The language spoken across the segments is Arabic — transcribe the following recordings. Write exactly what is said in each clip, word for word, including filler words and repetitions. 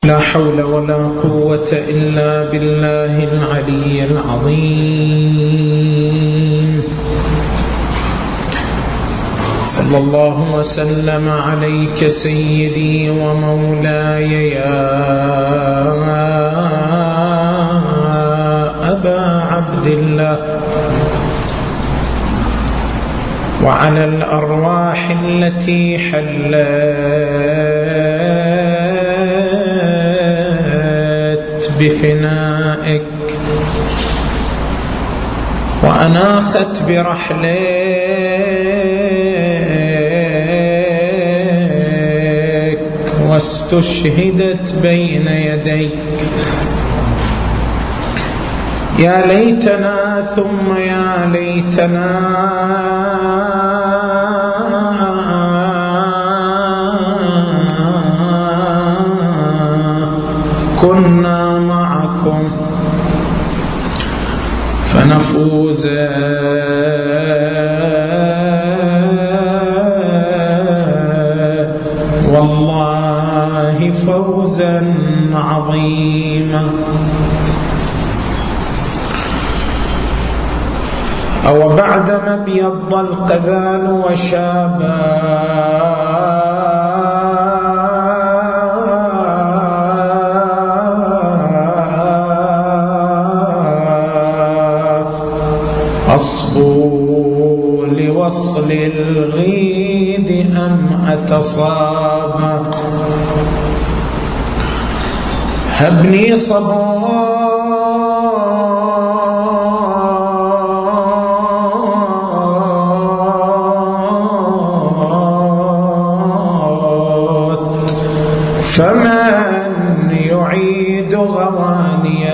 لا حول ولا قوة إلا بالله العلي العظيم. صلى الله وسلم عليك سيدي ومولاي يا أبا عبد الله، وعلى الأرواح التي حلت بفنائك وأناخت برحلك واستشهدت بين يديك. يا ليتنا ثم يا ليتنا كنا معكم فنفوز والله فوزا عظيما. أو بعدما ابيض القذان وشابا أصبو لوصل الغيد أم أتصابا. هبني صبا فمن يعيد غوانيا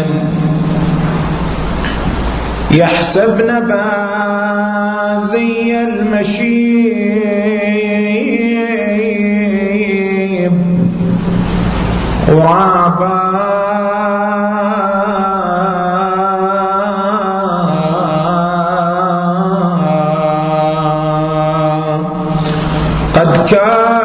يحسبن بازي المشيب غرابا قد كان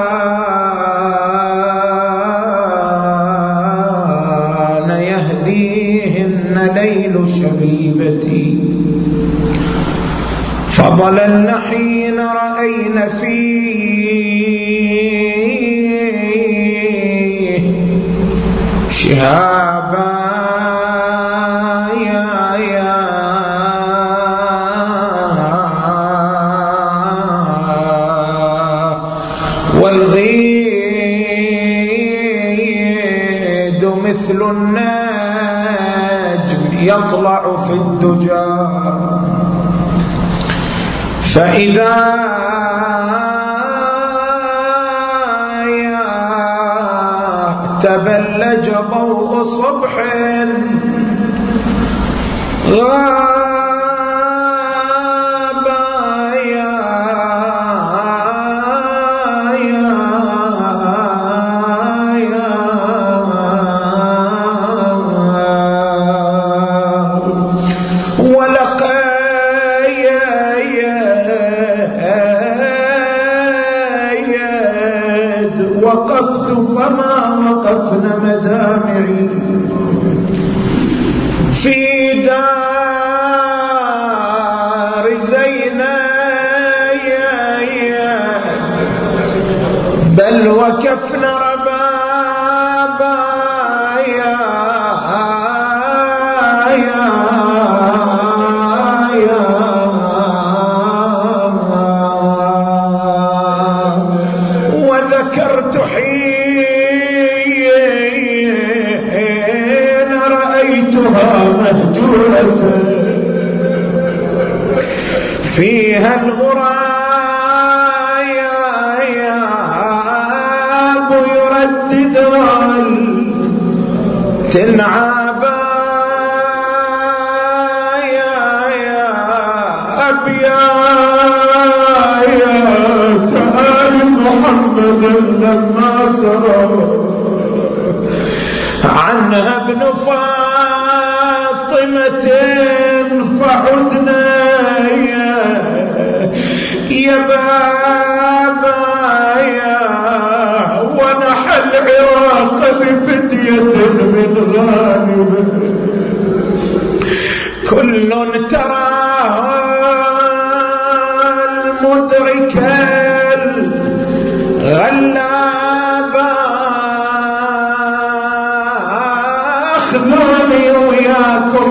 يهديهن ليل شبيبتي فضللن حين رأين فيه شهابا يا يا والغيد مثل النجم يطلع في الدجى فإذا تبلج ضوء صبح غاب يا يا يا ولقد وقفت فما وقفن مدامعي في دار زينب بل وكفن ربابا يا يا يا وذكرت حين رأيتها مهجورة فيها الغرايا يا أبو يردد تنعابا يا يا أبيا يا تعالي محمد لما سرى عنها ابن فاطمة فعدنا يا, يا بابا يا ونحى العراق بفتنة خلا باخذوني وياكم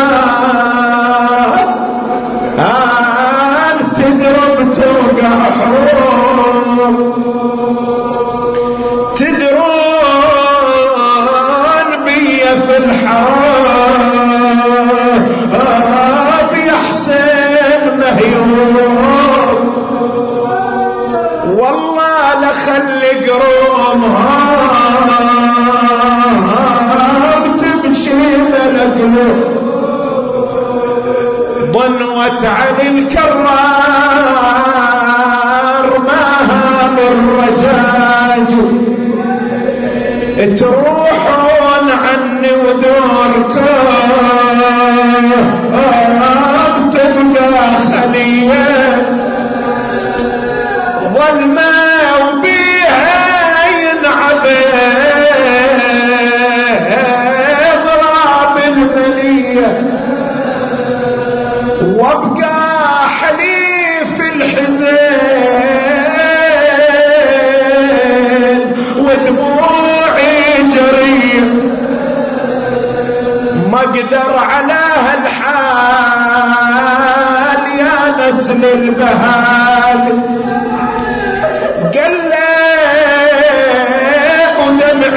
جاب أن تدرب توقع حروب تدرون بي في الحرب يحسن مهيوب والله لخلي قرومها تمشي بالقلوب ضنوة علي الكرار ماها بالرجاج تروحون عني ودوركم تبقى خلية ظلمة وبيها ينعبد ضراب المنية وابقى حليف الحزين ودموعي جريء ما اقدر على هالحال يا نسل البهال قلق ودمع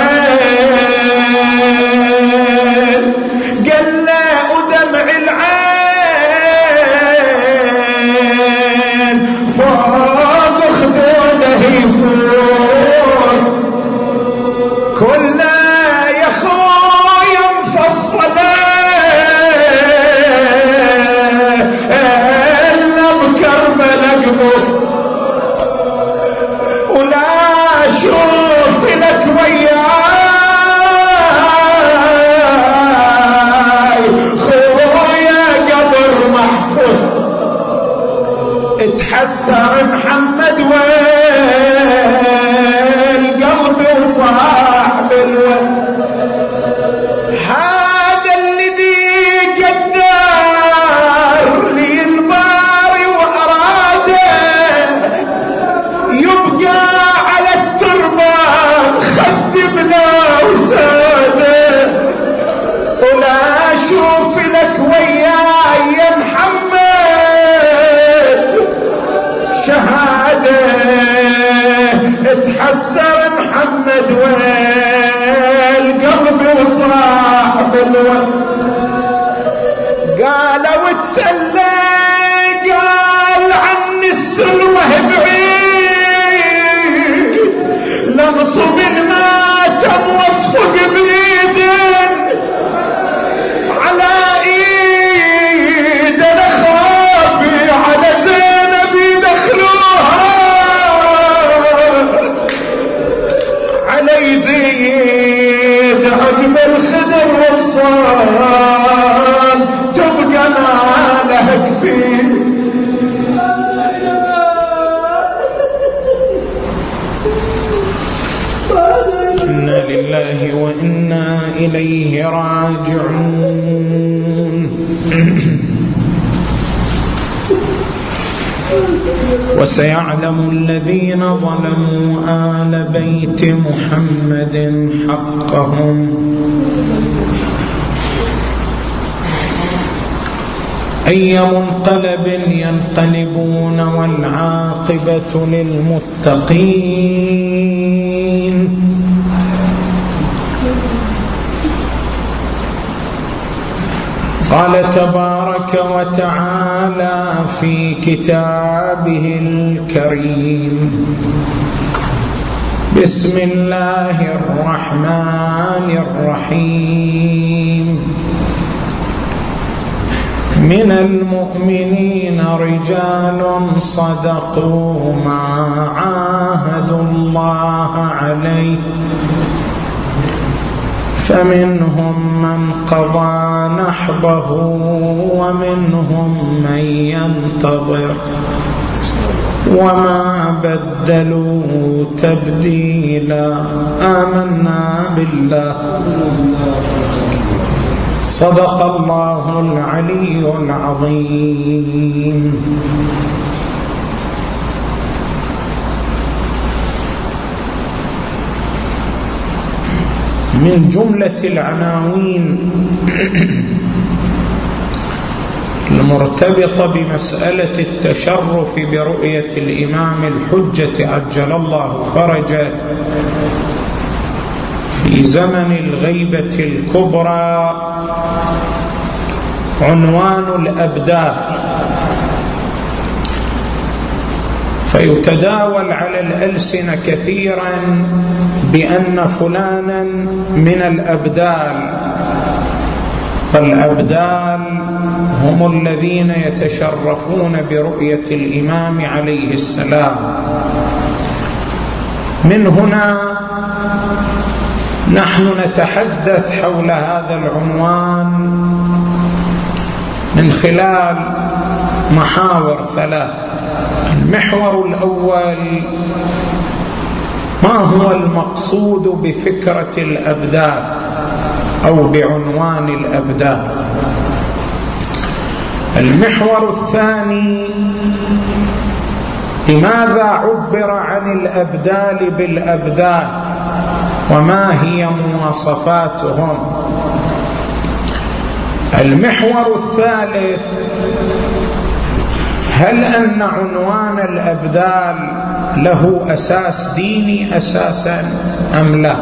العين قلق ودمع العين فوق خدوده يفور كله يا خويا مفصله الا بكربله قبور ولا اشوف لك وياي خويا قبر محفوظ اتحسر محمد والقلب وصاحب الواد هذا اللي ذي قدر لي الباري واراده يبقى على التربه خد بلا وساده ولا اشوف لك وياي يا محمد شهاده اتحسر محمد والقلب وصاحب الواد قالوا تسلى قال عني السلوه بعيد لنصب الماتم واصفق بيدن على ايد انا خافي على زينب يدخلوها علي زيد عقب الخدر والصال تبقى مالك فيه إنا لله وإنا إليه راجعون. وسيعلم الذين ظلموا آل بيت محمد حقهم أي منقلب ينقلبون والعاقبة للمتقين. قال تبارك وتعالى في كتابه الكريم: بسم الله الرحمن الرحيم. من المؤمنين رجال صدقوا ما عاهدوا الله عليه فمنهم من قضى نحبه ومنهم من ينتظر وما بدلوا تبديلا. آمنا بالله. صدق الله العلي العظيم. من جملة العناوين المرتبطة بمسألة التشرف برؤية الإمام الحجة عجل الله فرجه في زمن الغيبة الكبرى عنوان الأبدال. فيتداول على الألسنة كثيرا بأن فلانا من الأبدال، فالأبدال هم الذين يتشرفون برؤية الإمام عليه السلام. من هنا نحن نتحدث حول هذا العنوان من خلال محاور ثلاث. المحور الأول: ما هو المقصود بفكرة الأبدال أو بعنوان الأبدال؟ المحور الثاني: لماذا عبر عن الأبدال بالأبدال وما هي مواصفاتهم؟ المحور الثالث: هل أن عنوان الأبدال له أساس ديني أساسا أم لا؟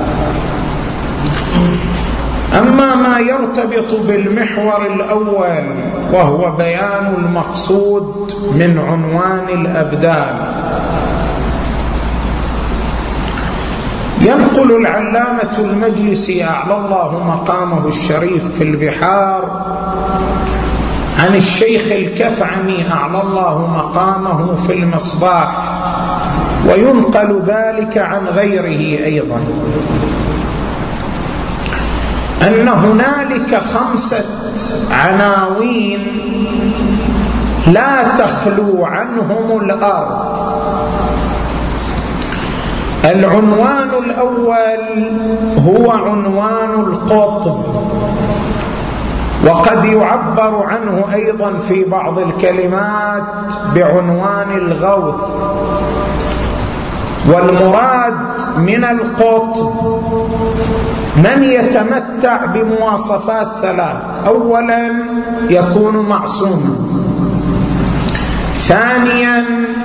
أما ما يرتبط بالمحور الأول وهو بيان المقصود من عنوان الأبدال، ينقل العلامة المجلسي أعلى الله مقامه الشريف في البحار عن الشيخ الكفعمي أعلى الله مقامه في المصباح، وينقل ذلك عن غيره أيضا، أن هنالك خمسة عناوين لا تخلو عنهم الأرض. العنوان الأول هو عنوان القطب، وقد يعبر عنه أيضا في بعض الكلمات بعنوان الغوث. والمراد من القطب من يتمتع بمواصفات ثلاث: أولا يكون معصوما، ثانيا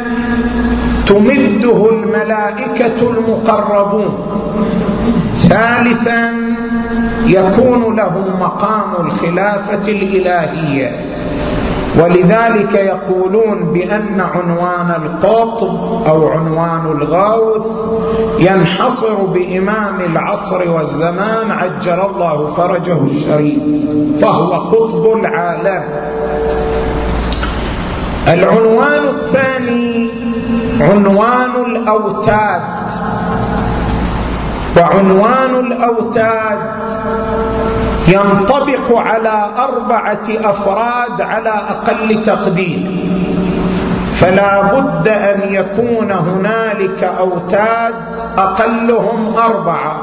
تمده الملائكة المقربون، ثالثا يكون له مقام الخلافة الإلهية. ولذلك يقولون بأن عنوان القطب أو عنوان الغوث ينحصر بإمام العصر والزمان عجل الله فرجه الشريف، فهو قطب العالم. العنوان الثاني عنوان الأوتاد، وعنوان الأوتاد ينطبق على أربعة أفراد على أقل تقدير، فلا بد أن يكون هنالك أوتاد أقلهم أربعة.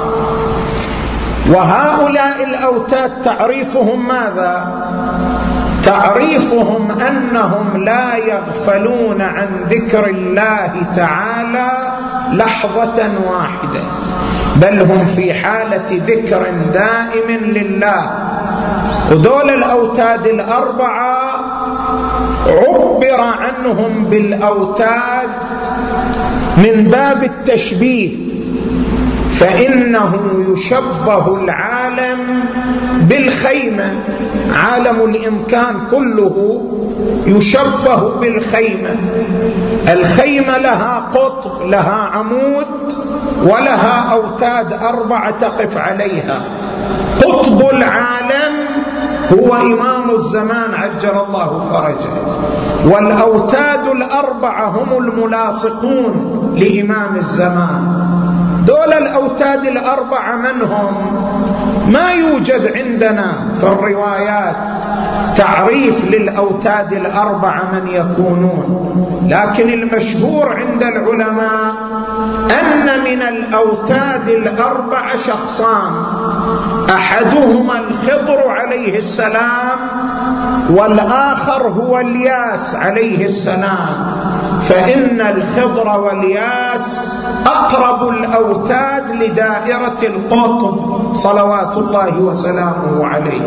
وهؤلاء الأوتاد تعريفهم ماذا؟ تعريفهم أنهم لا يغفلون عن ذكر الله تعالى لحظة واحدة، بل هم في حالة ذكر دائم لله. ودول الأوتاد الأربعة عبر عنهم بالأوتاد من باب التشبيه، فإنه يشبه العالم بالخيمة، عالم الإمكان كله يشبه بالخيمة. الخيمة لها قطب، لها عمود، ولها أوتاد أربعة تقف عليها. قطب العالم هو إمام الزمان عجل الله فرجه، والأوتاد الأربعة هم الملاصقون لإمام الزمان. دول الأوتاد الأربعة من هم؟ ما يوجد عندنا في الروايات تعريف للأوتاد الأربعة من يكونون، لكن المشهور عند العلماء أن من الأوتاد الأربعة شخصان: أحدهما الخضر عليه السلام، والآخر هو الياس عليه السلام، فإن الخضر والياس أقرب الأوتاد لدائرة القطب صلوات الله وسلامه عليه.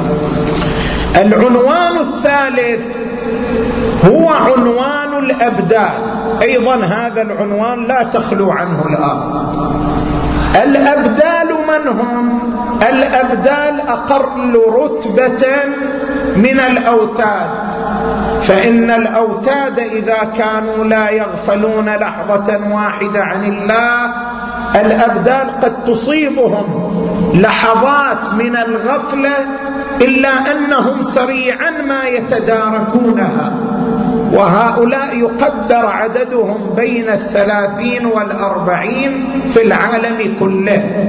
العنوان الثالث هو عنوان الأبدال، أيضا هذا العنوان لا تخلو عنه الأرض. الأبدال من هم؟ الأبدال أقل رتبة من الأوتاد، فإن الأوتاد إذا كانوا لا يغفلون لحظة واحدة عن الله، الأبدال قد تصيبهم لحظات من الغفلة إلا أنهم سريعا ما يتداركونها، وهؤلاء يقدر عددهم بين الثلاثين والأربعين في العالم كله.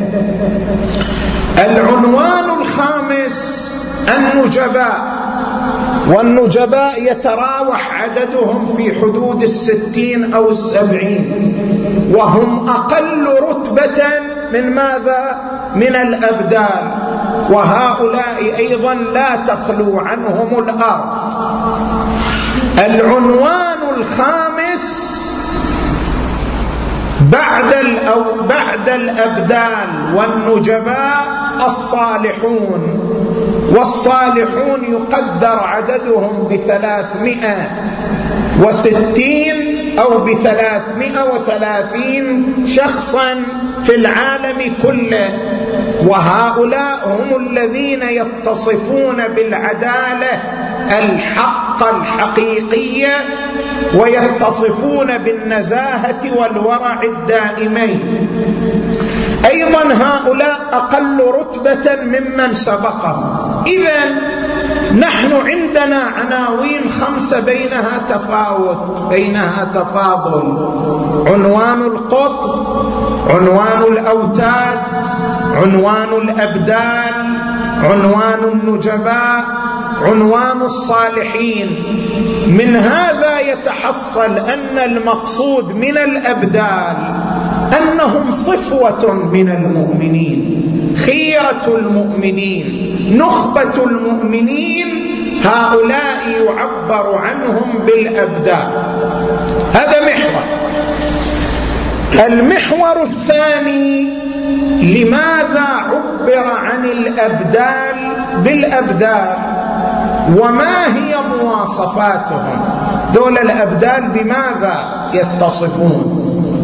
العنوان الخامس النجباء، والنجباء يتراوح عددهم في حدود الستين أو السبعين، وهم أقل رتبة من ماذا؟ من الأبدال، وهؤلاء أيضا لا تخلو عنهم الأرض. العنوان الخامس بعد أو بعد الأبدال والنجباء الصالحون، والصالحون يقدر عددهم بثلاثمائة وستين أو بثلاثمائة وثلاثين شخصا في العالم كله، وهؤلاء هم الذين يتصفون بالعدالة الحق الحقيقية، ويتصفون بالنزاهة والورع الدائمين. أيضا هؤلاء أقل رتبة ممن سبقهم. إذن نحن عندنا عناوين خمسة بينها تفاوت، بينها تفاضل: عنوان القطب، عنوان الأوتاد، عنوان الأبدال، عنوان النجباء، عنوان الصالحين. من هذا يتحصل أن المقصود من الأبدال أنهم صفوة من المؤمنين، خيرة المؤمنين، نخبة المؤمنين، هؤلاء يعبر عنهم بالأبدال. هذا محور. المحور الثاني: لماذا عبر عن الأبدال بالأبدال، وما هي مواصفاتهم؟ دول الأبدال بماذا يتصفون؟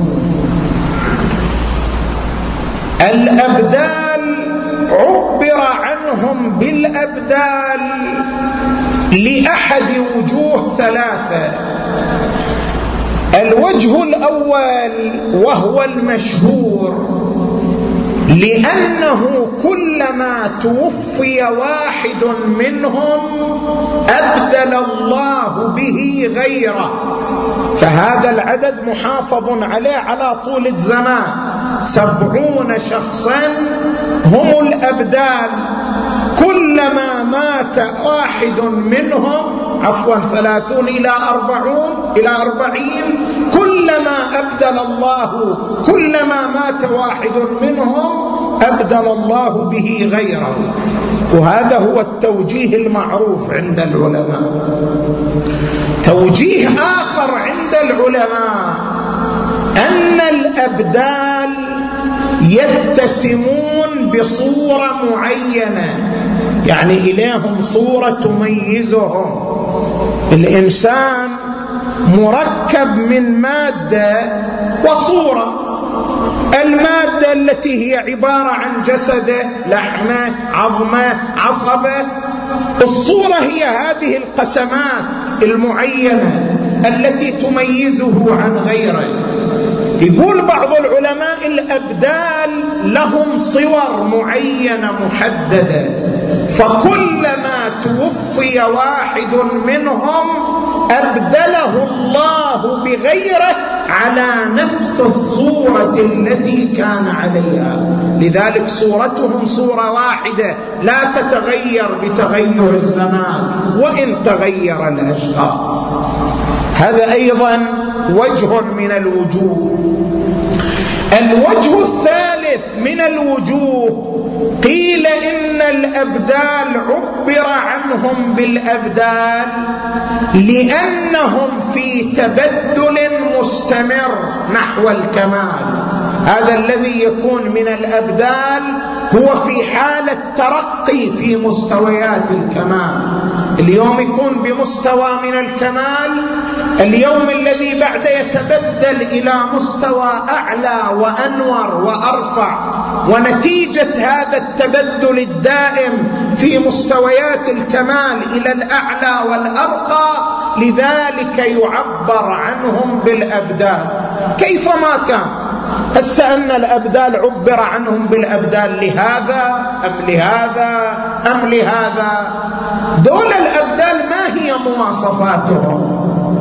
الأبدال عبر عنهم بالأبدال لأحد وجوه ثلاثة. الوجه الأول وهو المشهور، لأنه كلما توفي واحد منهم أبدل الله به غيره، فهذا العدد محافظ عليه على طول الزمان، سبعون شخصا هم الأبدال. كلما مات واحد منهم، عفوا ثلاثون إلى أربعون إلى أربعين، كلما أبدل الله، كلما مات واحد منهم أبدل الله به غيره. وهذا هو التوجيه المعروف عند العلماء. توجيه آخر عند العلماء أن الأبدال يتسمون بصورة معينة، يعني إليهم صورة تميزهم. الإنسان مركب من مادة وصورة. المادة التي هي عبارة عن جسده، لحمه، عظمه، عصبه. الصورة هي هذه القسمات المعينة التي تميزه عن غيره. يقول بعض العلماء الأبدال لهم صور معينة محددة، فكلما توفي واحد منهم أبدله الله بغيره على نفس الصورة التي كان عليها. لذلك صورتهم صورة واحدة لا تتغير بتغير الزمان وإن تغير الأشخاص. هذا أيضا وجه من الوجوه. الوجه الثالث من الوجوه: قيل إن الأبدال عبر عنهم بالأبدال لأنهم في تبدل مستمر نحو الكمال. هذا الذي يكون من الأبدال هو في حالة ترقي في مستويات الكمال. اليوم يكون بمستوى من الكمال، اليوم الذي بعد يتبدل إلى مستوى أعلى وأنور وأرفع. ونتيجة هذا التبدل الدائم في مستويات الكمال إلى الأعلى والأرقى لذلك يعبر عنهم بالأبدال كيفما كان. هسه أن الأبدال عبر عنهم بالأبدال لهذا أم لهذا أم لهذا. دول الأبدال ما هي مواصفاتهم؟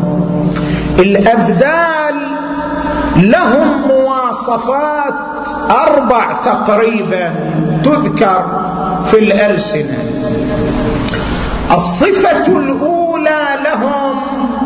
الأبدال لهم مواصفات أربع تقريبا تذكر في الألسنة. الصفة الأولى لهم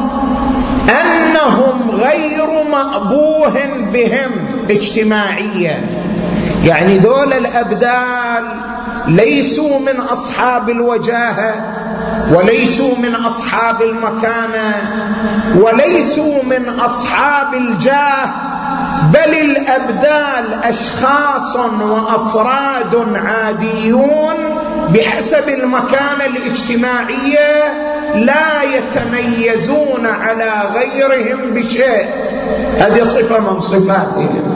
أنهم غير مأبوه بهم اجتماعيا، يعني دول الأبدال ليسوا من أصحاب الوجاهة وليسوا من أصحاب المكانة وليسوا من أصحاب الجاه، بل الأبدال أشخاص وأفراد عاديون بحسب المكانة الاجتماعية لا يتميزون على غيرهم بشيء. هذه صفة من صفاتهم.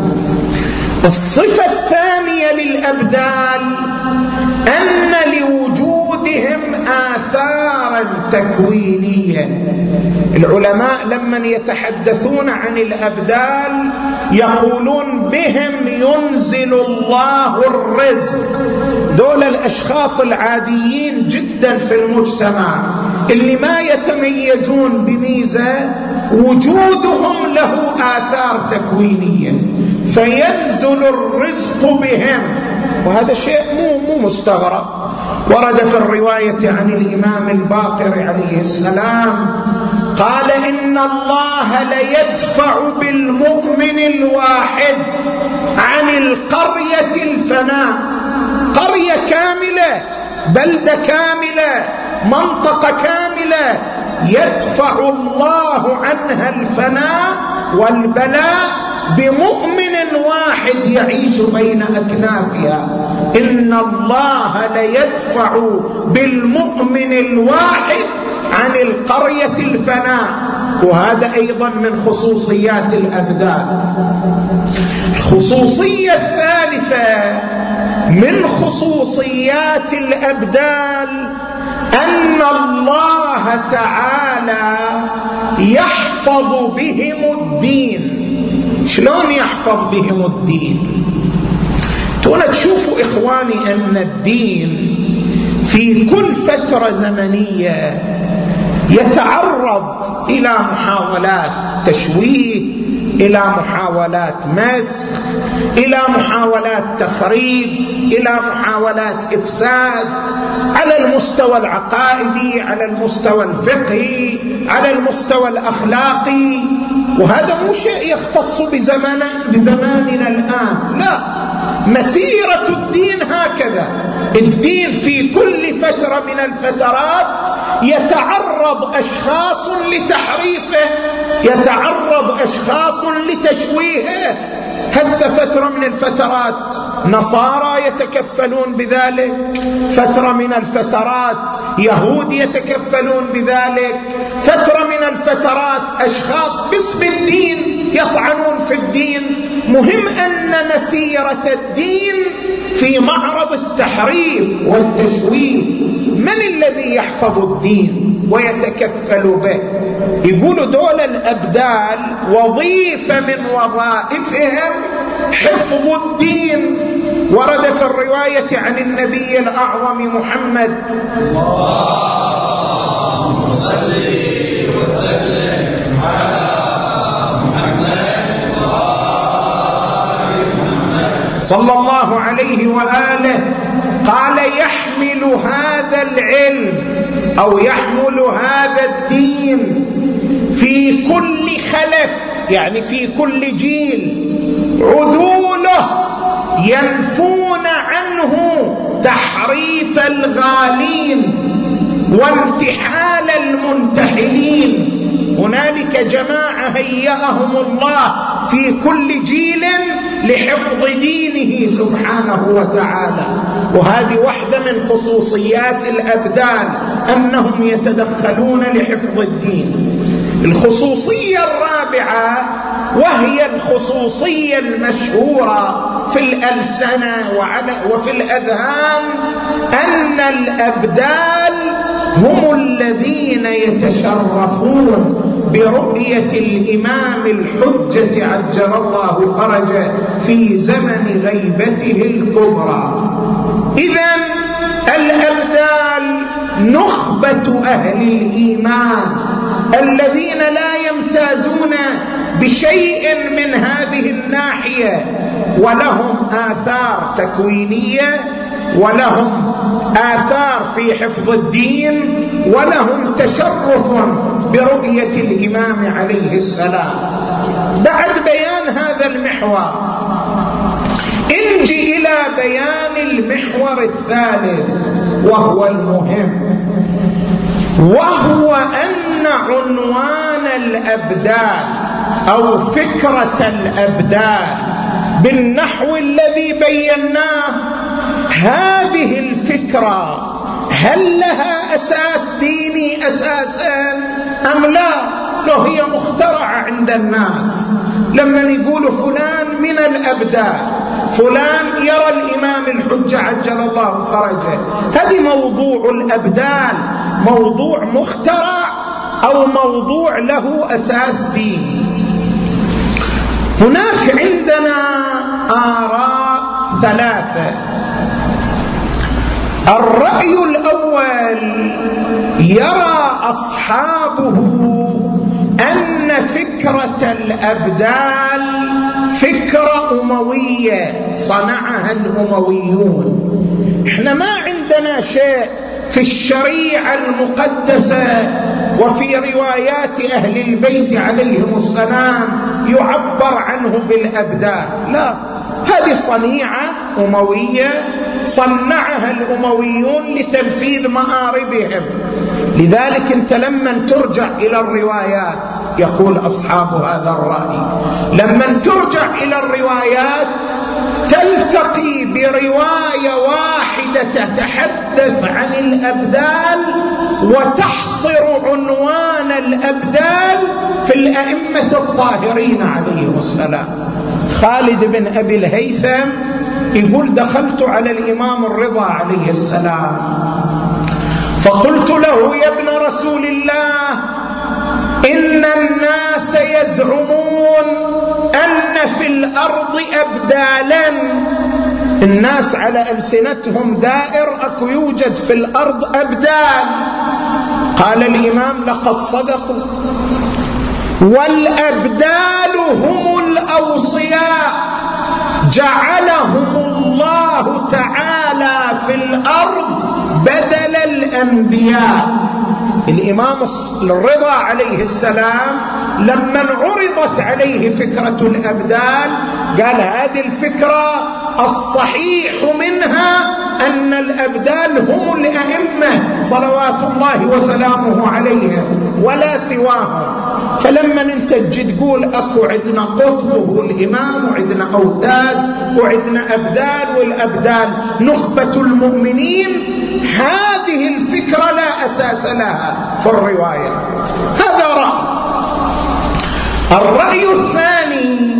الصفة الثانية للأبدال أن لوجودهم آثارا تكوينية. العلماء لما يتحدثون عن الأبدال يقولون بهم ينزل الله الرزق. دول الأشخاص العاديين جدا في المجتمع اللي ما يتميزون بميزة وجودهم له آثار تكوينية فينزل الرزق بهم، وهذا شيء مو مو مستغرب. ورد في الرواية عن الإمام الباقر عليه السلام قال إن الله ليدفع بالمؤمن الواحد عن القرية الفناء. قرية كاملة، بلدة كاملة، منطقة كاملة يدفع الله عنها الفناء والبلاء بمؤمن واحد يعيش بين أكنافها. إن الله ليدفع بالمؤمن الواحد عن القرية الفناء. وهذا أيضا من خصوصيات الأبدال. الخصوصية الثالثة من خصوصيات الأبدال أن الله تعالى يحفظ بهم الدين. شلون يحفظ بهم الدين؟ تونا تشوفوا إخواني أن الدين في كل فترة زمنية يتعرض إلى محاولات تشويه، إلى محاولات مسخ، إلى محاولات تخريب، إلى محاولات إفساد على المستوى العقائدي، على المستوى الفقهي، على المستوى الأخلاقي. وهذا مو شيء يختص بزمان بزماننا الآن، لا، مسيرة الدين هكذا. الدين في كل فترة من الفترات يتعرض أشخاص لتحريفه، يتعرض أشخاص لتشويهه. هسه فترة من الفترات نصارى يتكفلون بذلك، فترة من الفترات يهود يتكفلون بذلك، فترة من الفترات أشخاص باسم الدين يطعنون في الدين. مهم أن مسيرة الدين في معرض التحريف والتشويه. من الذي يحفظ الدين ويتكفل به؟ يقولوا دول الأبدال وظيفة من وظائفهم حفظ الدين. ورد في الرواية عن النبي الأعظم محمد اللهم صل وسلم على محمد صلى الله عليه وآله قال يحمل هذا العلم أو يحمل هذا الدين في كل خلف، يعني في كل جيل، عدوله ينفون عنه تحريف تعفيف الغالين وانتحال المنتحلين. هنالك جماعة هيأهم الله في كل جيل لحفظ دينه سبحانه وتعالى، وهذه واحدة من خصوصيات الأبدال أنهم يتدخلون لحفظ الدين. الخصوصية الرابعة وهي الخصوصية المشهورة في الألسنة وفي الأذهان أن الأبدال هم الذين يتشرفون برؤية الإمام الحجة عجل الله فرجه في زمن غيبته الكبرى. إذن الأبدال نخبة أهل الإيمان الذين لا يمتازون بشيء من هذه الناحية، ولهم آثار تكوينية، ولهم آثار في حفظ الدين، ولهم تشرف برؤية الإمام عليه السلام. بعد بيان هذا المحور انجي إلى بيان المحور الثالث وهو المهم، وهو أن عنوان الأبدال أو فكرة الأبدال بالنحو الذي بيناه، هذه الفكرة هل لها أساس ديني أساسا أم لا؟ لو هي مخترعة عند الناس، لما يقولوا فلان من الأبدال، فلان يرى الإمام الحجة عجل الله فرجه، هذه موضوع الأبدال موضوع مخترع أو موضوع له أساس ديني؟ هناك عندنا آراء ثلاثة. الرأي الأول يرى أصحابه أن فكرة الأبدال فكرة أموية صنعها الأمويون. احنا ما عندنا شيء في الشريعة المقدسة وفي روايات أهل البيت عليهم السلام يعبر عنه بالأبدال، لا، هذه صنيعة أموية صنعها الأمويون لتنفيذ مآربهم. لذلك انت لما ترجع إلى الروايات، يقول أصحاب هذا الرأي، لما ترجع إلى الروايات تلتقي برواية واحدة تتحدث عن الأبدال وتحصر عنوان الأبدال في الأئمة الطاهرين عليهم السلام. خالد بن أبي الهيثم يقول دخلت على الإمام الرضا عليه السلام فقلت له يا ابن رسول الله إن الناس يزعمون أن في الأرض أبدالا، الناس على ألسنتهم دائر أكو يوجد في الأرض أبدال. قال الإمام لقد صدقوا، والأبدال هم الأوصياء جعلهم الله تعالى في الأرض بدل الأنبياء. الإمام الرضا عليه السلام لما عرضت عليه فكرة الأبدال قال هذه الفكرة الصحيح منها أن الأبدال هم الأئمة صلوات الله وسلامه عليهم ولا سواهم. فلما انت تجي تقول اكو عندنا قطب وهو الامام وعندنا اوتاد وعندنا ابدال، والابدال نخبة المؤمنين، هذه الفكرة لا اساس لها في الروايات. هذا رأي. الرأي الثاني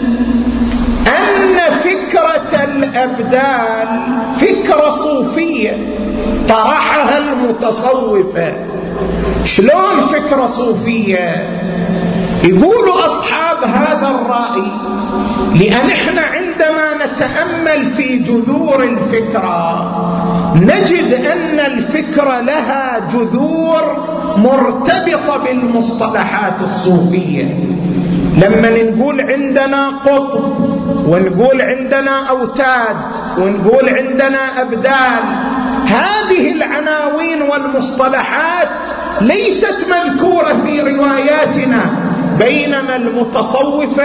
ان فكرة الابدال فكرة صوفية طرحها المتصوفة. شلون فكرة صوفية؟ يقولوا أصحاب هذا الرأي لأن احنا عندما نتأمل في جذور الفكرة نجد أن الفكرة لها جذور مرتبطة بالمصطلحات الصوفية. لما نقول عندنا قطب ونقول عندنا أوتاد ونقول عندنا أبدال، هذه العناوين والمصطلحات ليست مذكورة في رواياتنا، بينما المتصوفة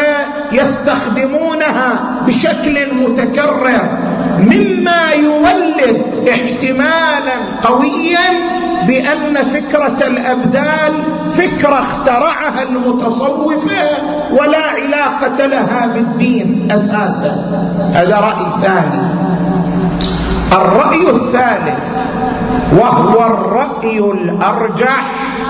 يستخدمونها بشكل متكرر، مما يولد احتمالا قويا بأن فكرة الأبدال فكرة اخترعها المتصوفة ولا علاقة لها بالدين أساسا. هذا رأي ثاني. الرأي الثالث وهو الرأي الأرجح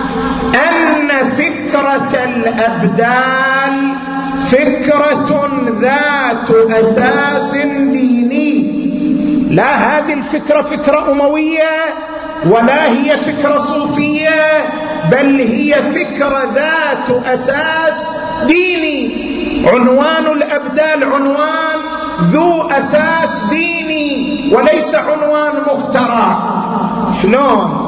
أن فكرة الأبدال فكرة ذات أساس ديني. لا هذه الفكرة فكرة أموية ولا هي فكرة صوفية، بل هي فكرة ذات أساس ديني. عنوان الأبدال عنوان ذو أساس ديني وليس عنوان مخترع. شلون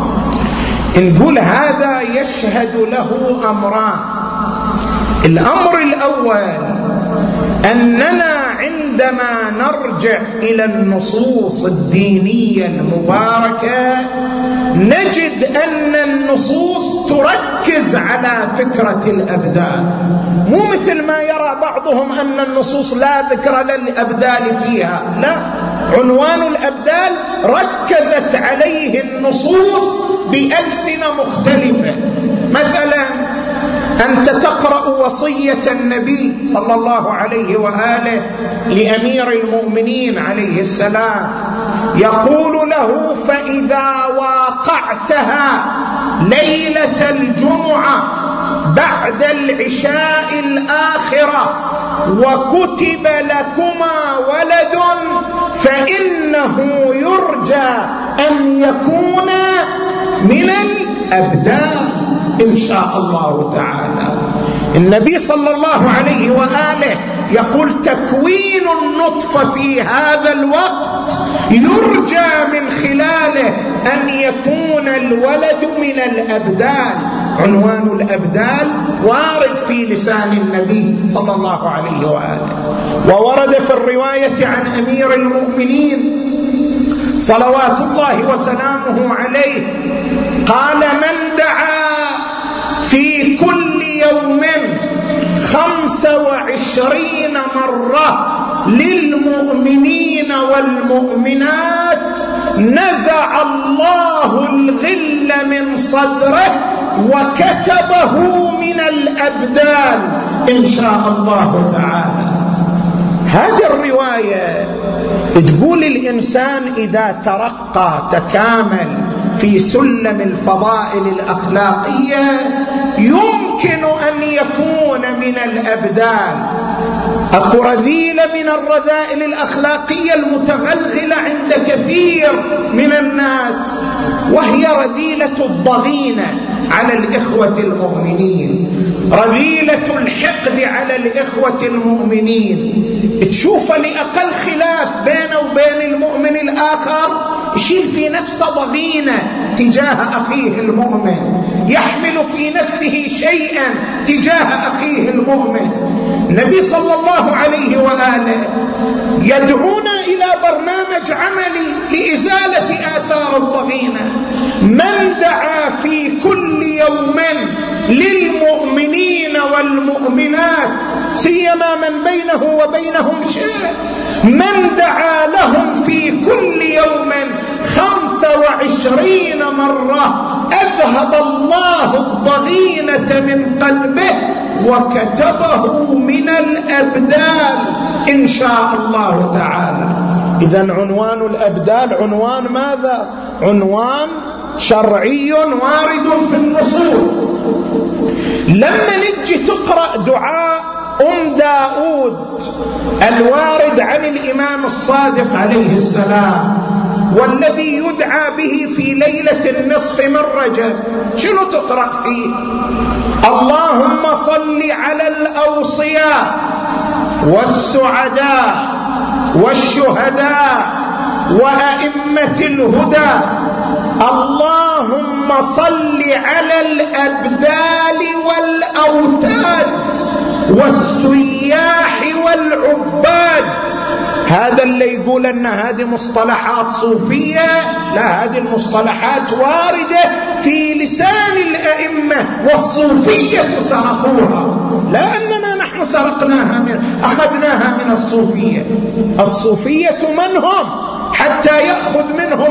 نقول هذا؟ يشهد له أمران. الأمر الأول أننا عندما نرجع إلى النصوص الدينية المباركة نجد أن النصوص تركز على فكرة الأبدال، مو مثل ما يرى بعضهم أن النصوص لا ذكر للأبدال فيها. لا، عنوان الأبدال ركزت عليه النصوص بألسنة مختلفة. مثلا أنت تقرأ وصية النبي صلى الله عليه وآله لأمير المؤمنين عليه السلام، يقول له: فإذا واقعتها ليلة الجمعة بعد العشاء الآخرة وكتب لكما ولد فإنه يرجى أن يكون من الأبدال إن شاء الله تعالى. النبي صلى الله عليه وآله يقول: تكوين النطفة في هذا الوقت يرجى من خلاله أن يكون الولد من الأبدال. عنوان الأبدال وارد في لسان النبي صلى الله عليه وآله. وورد في الرواية عن أمير المؤمنين صلوات الله وسلامه عليه قال: من دعا في كل يوم خمس وعشرين مرة للمؤمنين والمؤمنات نزع الله الغل من صدره وكتبه من الأبدال إن شاء الله تعالى. هذه الرواية تقول الإنسان إذا ترقى تكامل في سلم الفضائل الأخلاقية يمكن أن يكون من الأبدال. أكو رذيلة من الرذائل الأخلاقية المتغلغلة عند كثير من الناس، وهي رذيلة الضغينة على الإخوة المؤمنين، رذيلة الحقد على الإخوة المؤمنين. تشوف لأقل خلاف بينه وبين المؤمن الآخر يشيل في نفسه ضغينة تجاه أخيه المؤمن، يحمل في نفسه شيئا تجاه أخيه المؤمن. النبي صلى الله عليه وآله يدعونا إلى برنامج عملي لإزالة آثار الضغينة. من دعا في كل يوم للمؤمنين والمؤمنات سيما من بينه وبينهم شيء، من دعا لهم في كل يوم خمس وعشرين مرة أذهب الله الضغينة من قلبه وكتبه من الأبدال إن شاء الله تعالى. إذن عنوان الأبدال عنوان ماذا؟ عنوان شرعي وارد في النصوص. لما نجي تقرأ دعاء أم داود الوارد عن الإمام الصادق عليه السلام والذي يدعى به في ليلة النصف من رجب، شنو تقرأ فيه؟ اللهم صل على الأوصياء والسعداء والشهداء وأئمة الهدى، اللهم صل على الأبدال والأوتاد والسياح والعباد. هذا اللي يقول أن هذه مصطلحات صوفية، لا، هذه المصطلحات واردة في لسان الأئمة والصوفية سرقوها، لا أننا نحن سرقناها من أخذناها من الصوفية. الصوفية من هم حتى يأخذ منهم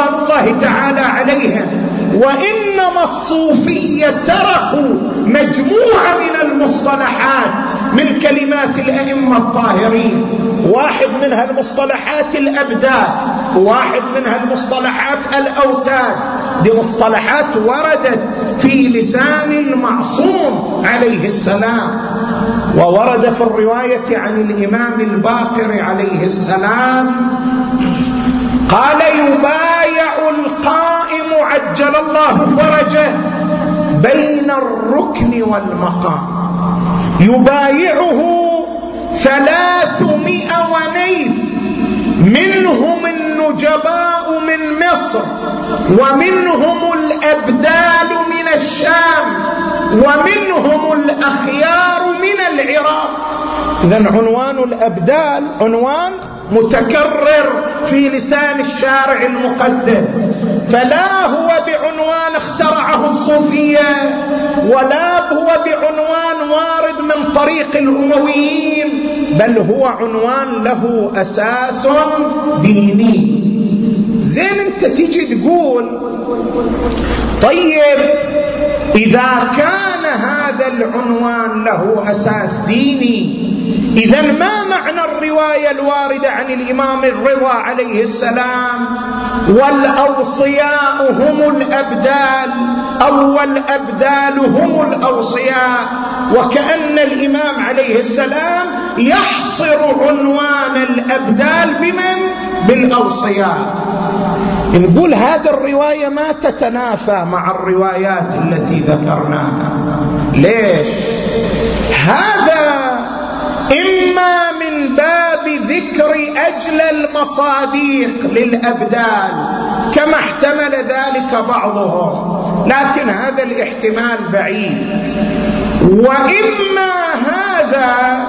رضوان الله تعالى عليهم. وإنما الصوفية سرقوا مجموعة من المصطلحات من كلمات الأئمة الطاهرين. واحد منها المصطلحات الأبدال، واحد منها المصطلحات الأوتاد. دي مصطلحات وردت في لسان المعصوم عليه السلام. وورد في الرواية عن الإمام الباقر عليه السلام قال: يبايع القائم عجل الله فرجه بين الركن والمقام. يبايعه ثلاثمائة ونيف، منهم النجباء من مصر، ومنهم الأبدال من الشام، ومنهم الأخيار من العراق. إذن عنوان الأبدال عنوان متكرر في لسان الشارع المقدس، فلا هو بعنوان اخترعه الصوفية، ولا هو بعنوان وارد من طريق الأمويين، بل هو عنوان له أساس ديني. زين انت تيجي تقول طيب إذا كان هذا العنوان له أساس ديني، إذن ما معنى الرواية الواردة عن الإمام الرضا عليه السلام والأوصياء هم الأبدال أو الأبدال هم الأوصياء؟ وكأن الإمام عليه السلام يحصر عنوان الأبدال بمن؟ بالأوصياء. نقول هذه الرواية ما تتنافى مع الروايات التي ذكرناها. ليش؟ هذا إما من باب ذكر أجل المصاديق للأبدال كما احتمل ذلك بعضهم، لكن هذا الاحتمال بعيد، وإما هذا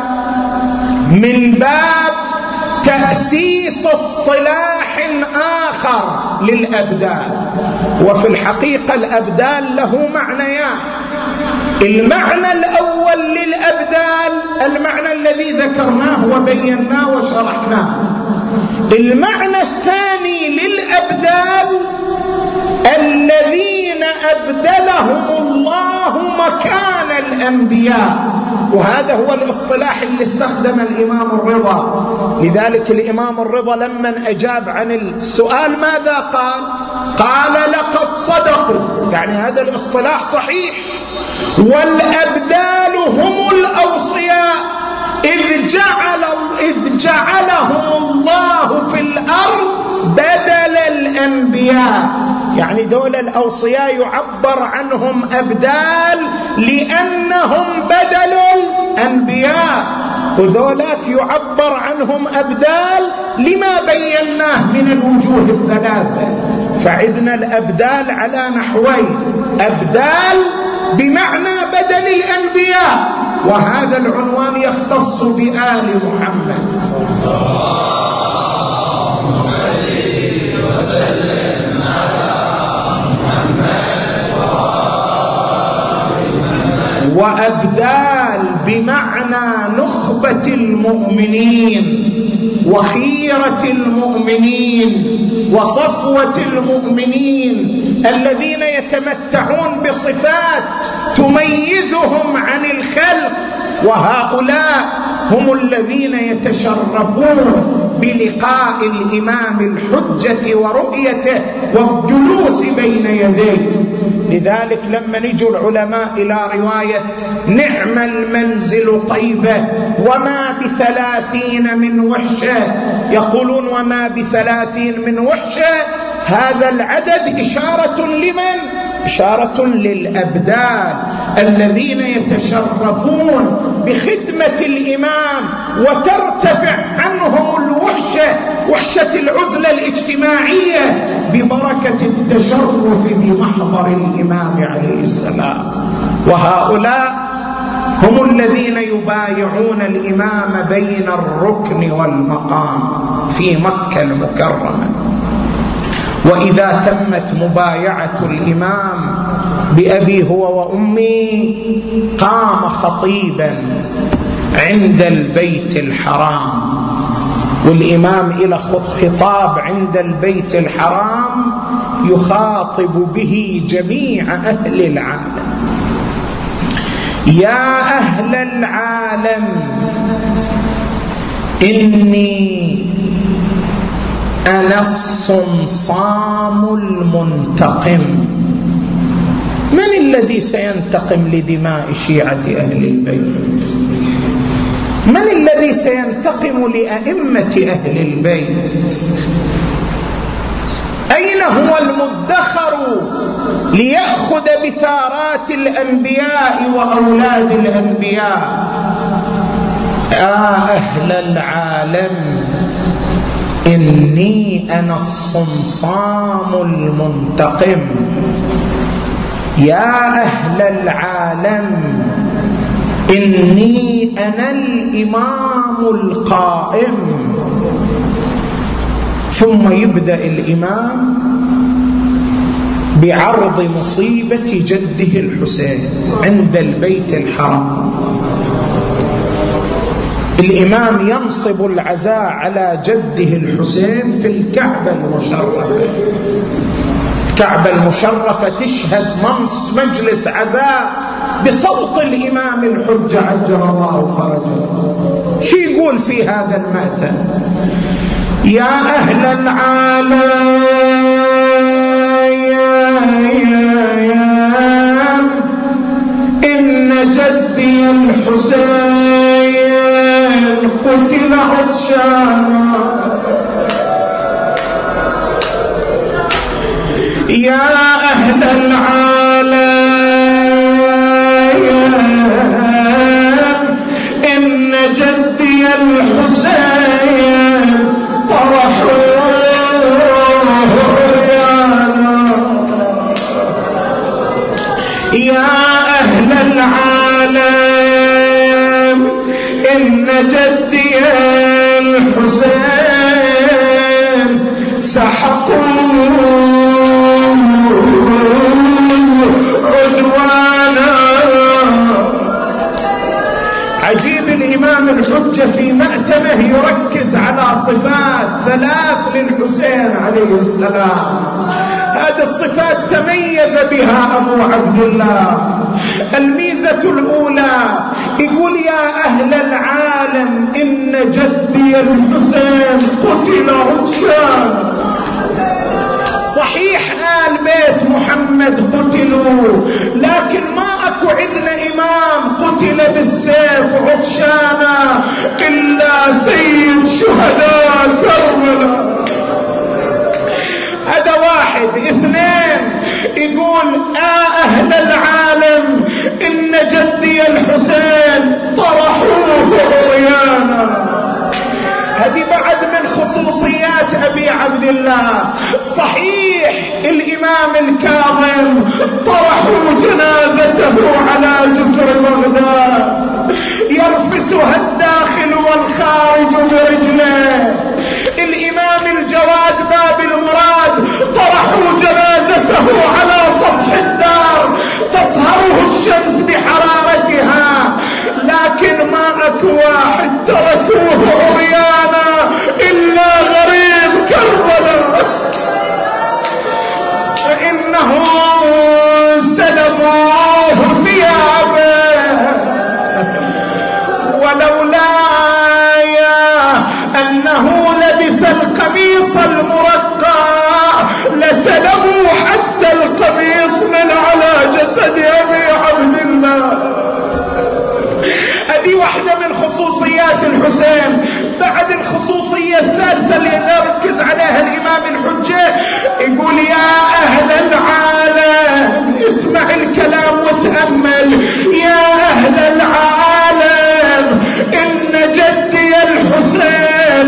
من باب تأسيس اصطلاح آخر للأبدال. وفي الحقيقة الأبدال له معنيان: المعنى الأول للأبدال المعنى الذي ذكرناه وبيناه وشرحناه. المعنى الثاني للأبدال الذين أبدلهم الله مكان الأنبياء، وهذا هو الاصطلاح اللي استخدم الإمام الرضا. لذلك الإمام الرضا لما أجاب عن السؤال ماذا قال؟ قال: لقد صدقوا، يعني هذا الاصطلاح صحيح، والأبدال هم الأوصياء إذ جعل إذ جعلهم الله في الأرض بدل الأنبياء. يعني دول الأوصياء يعبر عنهم أبدال لأنهم بدل الأنبياء، وذولاك يعبر عنهم أبدال لما بيناه من الوجوه الثلاثة. فعدنا الأبدال على نحوين: أبدال بمعنى بدل الأنبياء، وهذا العنوان يختص بآل محمد. اللهم صل وسلم على محمد وآل محمد. وأبدال بمعنى نخبة المؤمنين وخيرة المؤمنين وصفوة المؤمنين الذين يتمتعون بصفات تميزهم عن الخلق، وهؤلاء هم الذين يتشرفون بلقاء الإمام الحجة ورؤيته والجلوس بين يديه. لذلك لما نجوا العلماء إلى رواية نعم المنزل طيبة وما بثلاثين من وحشة، يقولون وما بثلاثين من وحشة، هذا العدد إشارة لمن؟ إشارة للأبدال الذين يتشرفون بخدمة الإمام وترتفع عنهم الوحشة، وحشة العزلة الاجتماعية، ببركة التشرف بمحضر الإمام عليه السلام. وهؤلاء هم الذين يبايعون الإمام بين الركن والمقام في مكة المكرمة. وإذا تمت مبايعة الإمام بأبي هو وأمي قام خطيبا عند البيت الحرام والإمام إلى خطاب عند البيت الحرام يخاطب به جميع أهل العالم: يا أهل العالم إني أنا الصمصام المنتقم. من الذي سينتقم لدماء شيعة أهل البيت؟ من الذي سينتقم لأئمة أهل البيت؟ أين هو المدخر ليأخذ بثارات الأنبياء وأولاد الأنبياء؟ يا أهل العالم إني أنا الصمصام المنتقم. يا أهل العالم إني أنا الإمام القائم. ثم يبدأ الإمام بعرض مصيبة جده الحسين عند البيت الحرام. الإمام ينصب العزاء على جده الحسين في الكعبة المشرفة. الكعبة المشرفة تشهد مجلس عزاء بصوت الإمام الحجة عجل الله فرجه. شو يقول في هذا المأتم؟ يا أهل العالم إن جدي الحسين قتل عطشانا. يا أهل العالم إن جدي الحسين طرحوه عريانا. يا أهل العالم إن جدي الحسين سحقوه عدوانا. عجيب الإمام الحجة في مأتمه يركز على صفات ثلاث للحسين عليه السلام. هذه الصفات تميز بها أبو عبد الله. الميزة الأولى يقول يا أهل العالم إن جدي الحسين قتل عطشانا. صحيح آل بيت محمد قتلوا، لكن ما أكو عندنا إمام قتل بالسيف عطشانا إلا سيد شهداء كربلاء. هذا واحد. اثنين يقول آه أهل العالم إن جدي الحسين طرحوه عريانا. هذه بعد من خصوصيات أبي عبد الله. صحيح الإمام الكاظم طرحوا جنازته على جسر بغداد يرفسها الداخل والخارج برجله. الإمام الجواد باب المراد طرحوا جنازته على سطح الدار تصهره الشمس بحرارتها، لكن ما أكو واحد تركوه عريانا إلا غريب كربلاء، فإنه سلبوه ثيابه ولولا أنه لبس القميص المرقع لسلبوا حتى القميص من على جسد أبي عبد الله. هذه واحدة من خصوصيات الحسين. بعد الخصوصية الثالثة اللي نركز عليها الإمام الحجة يقول يا أهل العالم اسمع الكلام وتأمل. يا أهل العالم إن جدي الحسين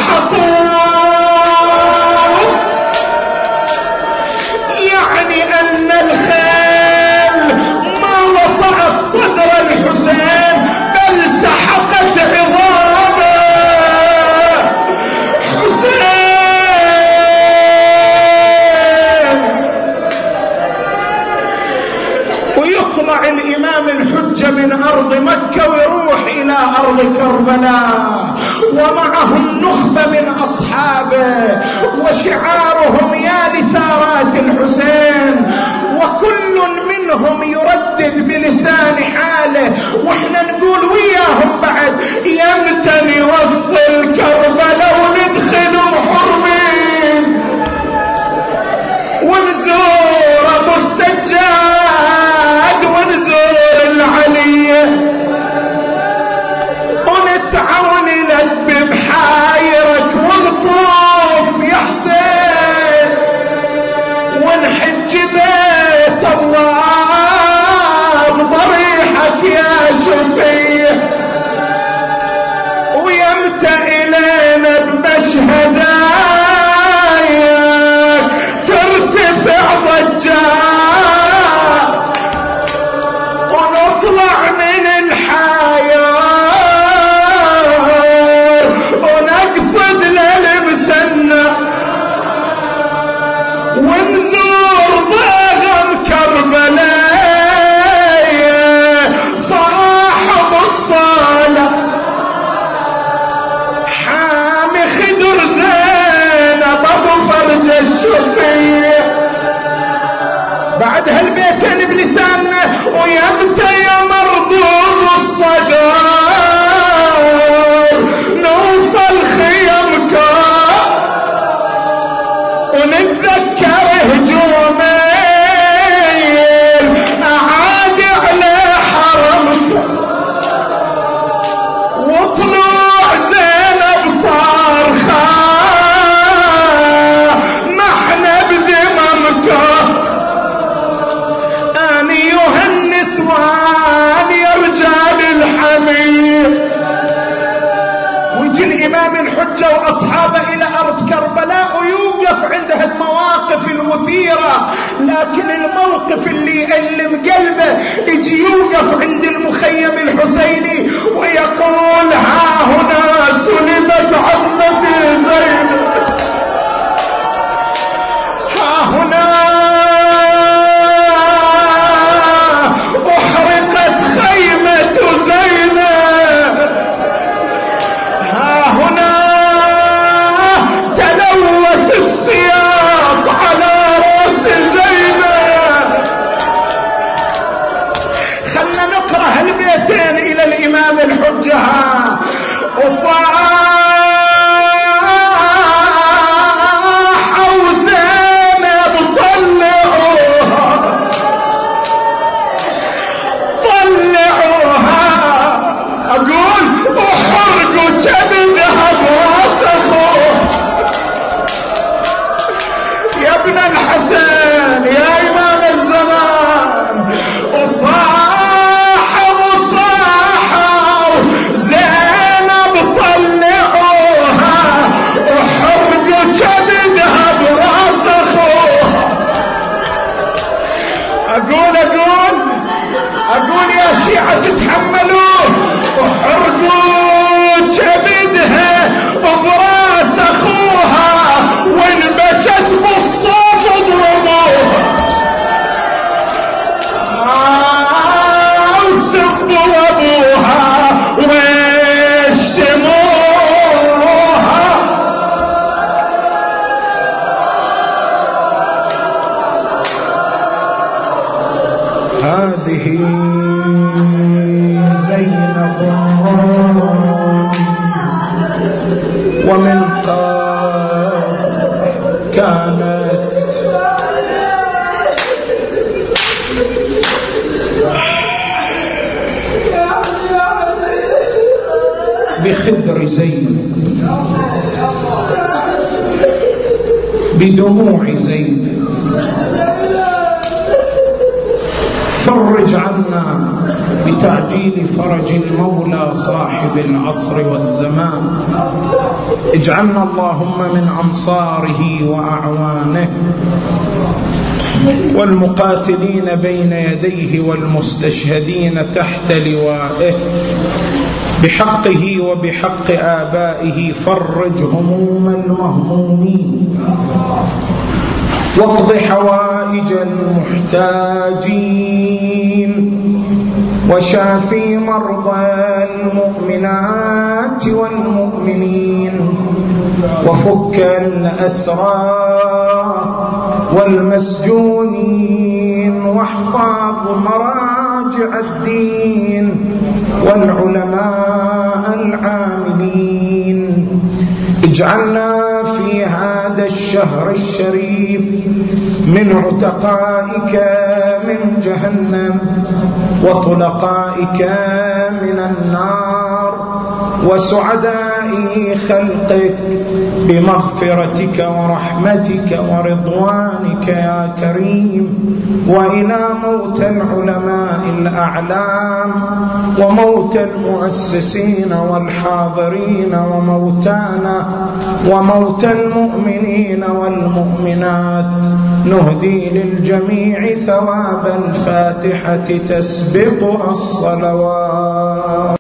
سحقوه، يعني أن الخيل ما وطأت صدر الحسين بل سحقت عظامه. حسين من أرض مكة ويروح إلى أرض كربلاء، ومعهم نخبة من أصحابه، وشعارهم يا لثارات الحسين، وكل منهم يردد بلسان حاله، وإحنا نقول وياهم بعد يمتى نوصل كربلاء وندخل حرمين ونزور أبو السجاد ونزور العلية ونسعى ونلبي بحايرك ونطوف يا حسين ونحج بيت الله بضريحك يا شفيع، ويمتى إلينا بمشهدك ترتفع ضجة ونطلع من الحياة ونقصد للبسنا ونزور ضاغم كربلاء صاحب الصالة حامي خدر زينب ابو فرج الشفيع. بعد هالبيتين بلسانه ويمتى يا مرضوب الصدر نوصل خيمك ونتذكر هجومين أعاد على حرمك وطلوع زينب صارخة نحن بذممك أن أيها النسوان يا رجال الحميد. ويجي الإمام الحجة وأصحابه إلى أرض كربلاء ويوقف عند هالمواقف المثيرة، لكن الموقف اللي يألم قلبه يجي يوقف عند المخيم الحسيني ويقول ها هنا سلبت عظمتي زينب، ها هنا أحرقت خيمة زينب، ها هنا تلوت السياط على رأس زينب. خلنا نقرأ هالبيتين إلى الإمام الحجة. وصاحوا زينب طلعوها طلعوها أقول وحرقوا كبدها براس أخوه. يا ابن الحسن يا إمام الزمان، وصاحوا وصاحوا زينب طلعوها وحرقوا كبدها براس أخوه. أقول أقول أقول يا شيعة تتحملوا وحرقوا كبدها براس أخوها وانبكت بالصوت اضربوها وسبوا أبوها واشتموها. هذه زينب ومن قبل كانت بخدر زينب بدموع زينب فرج عنا بتعجيل فرج المولى صاحب العصر والزمان. اجعلنا اللهم من أنصاره وأعوانه والمقاتلين بين يديه والمستشهدين تحت لوائه بحقه وبحق آبائه. فرج هموم المهمومين واقض حوائج المحتاجين وشافي مرضى المؤمنات والمؤمنين وفك الأسرى والمسجونين واحفظ مراجع الدين والعلماء العاملين. اجعلنا في هذا الشهر الشريف من عتقائك من جهنم وطلقائك من النار وسعداء خلقك بمغفرتك ورحمتك ورضوانك يا كريم. وإلى موت العلماء الأعلام وموت المؤسسين والحاضرين وموتانا وموت المؤمنين والمؤمنات نهدي للجميع ثواب الفاتحة تسبقها الصلوات.